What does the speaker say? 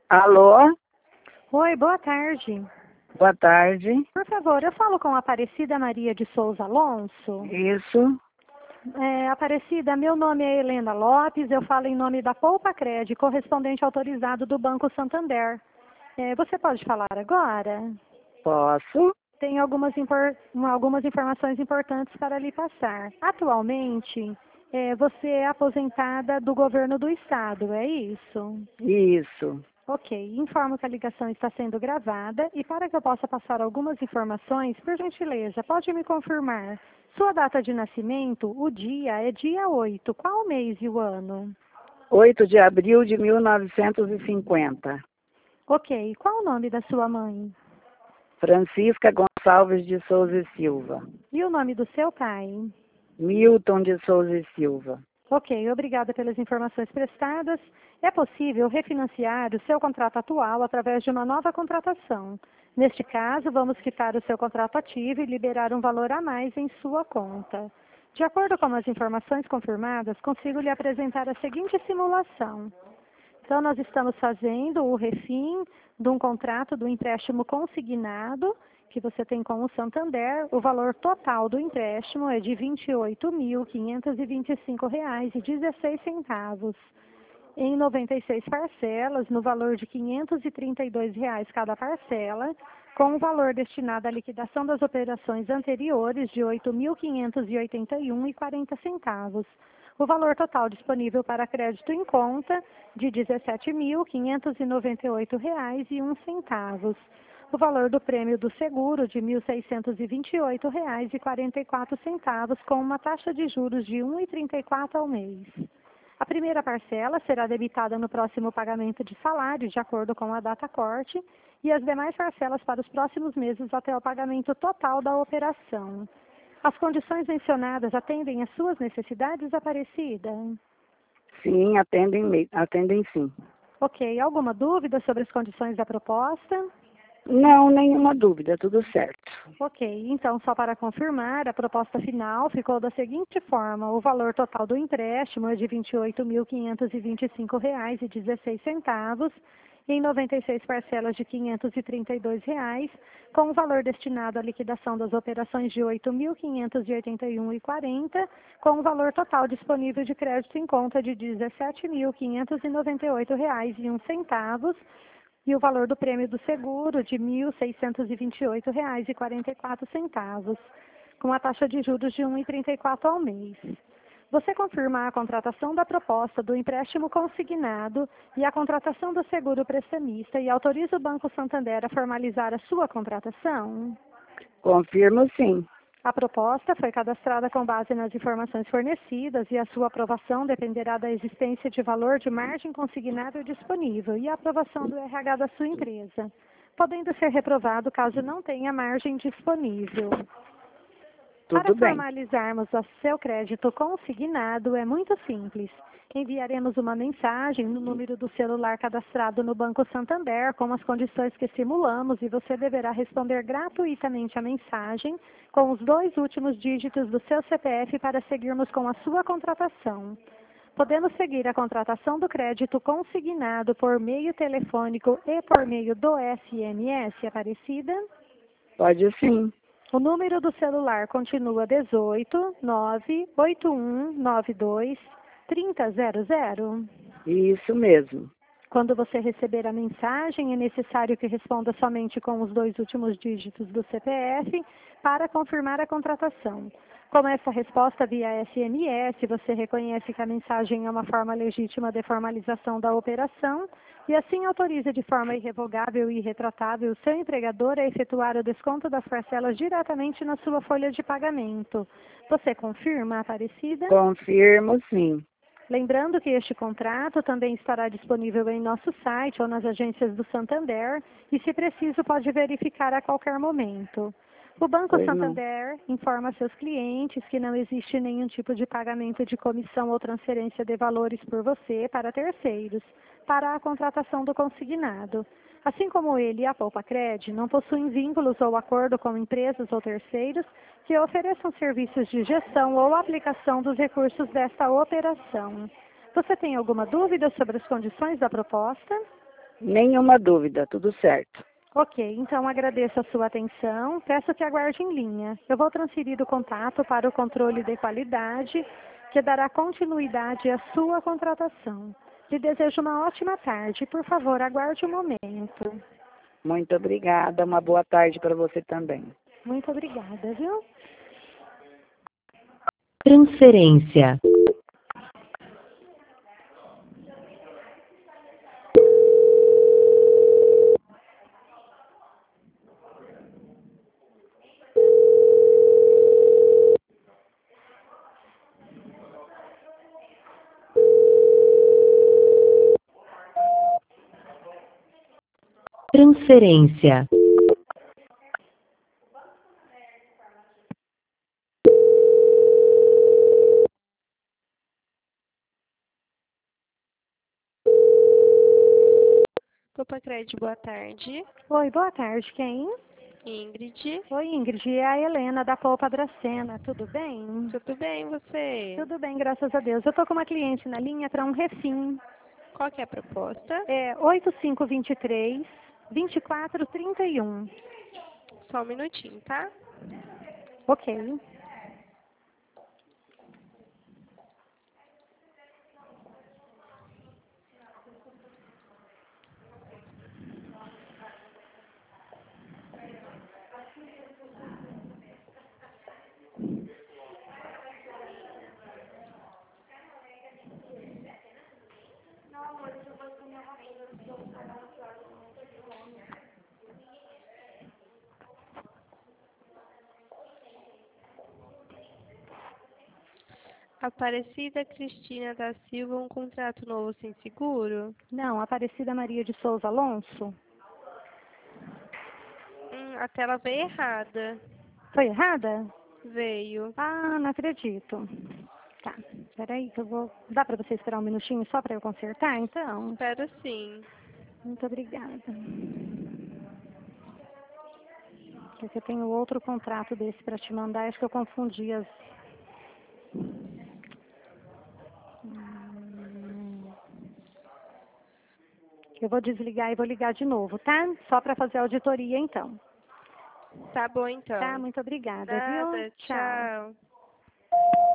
Alô? Oi, boa tarde. Boa tarde. Por favor, eu falo com a Aparecida Maria de Souza Alonso. Isso. Aparecida, meu nome é Helena Lopes, eu falo em nome da Poupa Cred, correspondente autorizado do Banco Santander. Você pode falar agora? Posso? Tem algumas informações importantes para lhe passar. Atualmente, você é aposentada do governo do estado, é isso? Isso. Ok, informo que a ligação está sendo gravada e para que eu possa passar algumas informações, por gentileza, pode me confirmar sua data de nascimento, o dia é dia 8, qual o mês e o ano? 8 de abril de 1950. Ok, qual o nome da sua mãe? Francisca Gonçalves de Souza e Silva. E o nome do seu pai? Milton de Souza e Silva. Ok, obrigada pelas informações prestadas. É possível refinanciar o seu contrato atual através de uma nova contratação. Neste caso, vamos quitar o seu contrato ativo e liberar um valor a mais em sua conta. De acordo com as informações confirmadas, consigo lhe apresentar a seguinte simulação. Então, nós estamos fazendo o refim de um contrato do empréstimo consignado que você tem com o Santander. O valor total do empréstimo é de R$ 28.525,16 em 96 parcelas, no valor de R$ 532 cada parcela, com o valor destinado à liquidação das operações anteriores de R$ 8.581,40. O valor total disponível para crédito em conta de R$ 17.598,01. O valor do prêmio do seguro de R$ 1.628,44, com uma taxa de juros de 1,34 ao mês. A primeira parcela será debitada no próximo pagamento de salário, de acordo com a data corte, e as demais parcelas para os próximos meses até o pagamento total da operação. As condições mencionadas atendem às suas necessidades, Aparecida? Sim, atendem sim. Ok, alguma dúvida sobre as condições da proposta? Não, nenhuma dúvida, tudo certo. Ok, então, só para confirmar, a proposta final ficou da seguinte forma: o valor total do empréstimo é de R$ 28.525,16, em 96 parcelas de R$ 532, com o valor destinado à liquidação das operações de R$ 8.581,40, com o valor total disponível de crédito em conta de R$ 17.598,01, e o valor do prêmio do seguro de R$ 1.628,44, com a taxa de juros de 1,34 ao mês. Você confirma a contratação da proposta do empréstimo consignado e a contratação do seguro prestamista e autoriza o Banco Santander a formalizar a sua contratação? Confirmo sim. A proposta foi cadastrada com base nas informações fornecidas e a sua aprovação dependerá da existência de valor de margem consignável disponível e a aprovação do RH da sua empresa, podendo ser reprovado caso não tenha margem disponível. Para Tudo bem. formalizarmos o seu crédito consignado é muito simples. Enviaremos uma mensagem no número do celular cadastrado no Banco Santander com as condições que simulamos e você deverá responder gratuitamente a mensagem com os 2 últimos dígitos do seu CPF para seguirmos com a sua contratação. Podemos seguir a contratação do crédito consignado por meio telefônico e por meio do SMS, Aparecida? Pode sim. O número do celular continua 18 98192 3000. Isso mesmo. Quando você receber a mensagem, é necessário que responda somente com os 2 últimos dígitos do CPF para confirmar a contratação. Com essa resposta via SMS, você reconhece que a mensagem é uma forma legítima de formalização da operação e assim autoriza de forma irrevogável e irretratável o seu empregador a efetuar o desconto das parcelas diretamente na sua folha de pagamento. Você confirma, Aparecida? Confirmo sim. Lembrando que este contrato também estará disponível em nosso site ou nas agências do Santander e, se preciso, pode verificar a qualquer momento. O Banco Santander informa seus clientes que não existe nenhum tipo de pagamento de comissão ou transferência de valores por você para terceiros, para a contratação do consignado. Assim como ele e a Poupa Cred não possuem vínculos ou acordo com empresas ou terceiros que ofereçam serviços de gestão ou aplicação dos recursos desta operação. Você tem alguma dúvida sobre as condições da proposta? Nenhuma dúvida, tudo certo. Ok, então agradeço a sua atenção. Peço que aguarde em linha. Eu vou transferir o contato para o controle de qualidade, que dará continuidade à sua contratação. Lhe desejo uma ótima tarde. Por favor, aguarde um momento. Muito obrigada, uma boa tarde para você também. Muito obrigada, viu? Transferência. Transferência. Copacred, boa tarde. Oi, boa tarde. Quem? Ingrid. Oi, Ingrid. É a Helena da Polpa Dracena. Tudo bem? Tudo bem, você? Tudo bem, graças a Deus. Eu estou com uma cliente na linha para um refim. Qual que é a proposta? É 8523 2431. Só um minutinho, tá? Ok. Aparecida Cristina da Silva, um contrato novo sem seguro? Não, Aparecida Maria de Souza Alonso. A tela veio errada. Foi errada? Veio. Ah, não acredito. Tá, peraí que eu vou... Dá para você esperar um minutinho só para eu consertar, então? Espero sim. Muito obrigada. Porque eu tenho outro contrato desse para te mandar, acho que eu confundi as... Eu vou desligar e vou ligar de novo, tá? Só para fazer a auditoria, então. Tá bom, então. Tá, muito obrigada, viu? Nada, tchau.